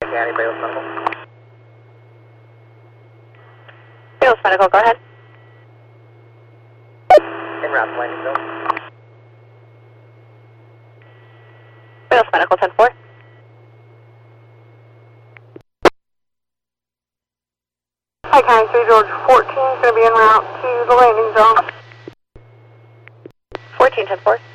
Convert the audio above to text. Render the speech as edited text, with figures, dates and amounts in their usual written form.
County, Bayless Medical. Bayless Medical, go ahead. En route to landing zone. Bayless Medical, 10-4. Hi, County 3 George 14 is going to be en route to the landing zone. 14, 10-4.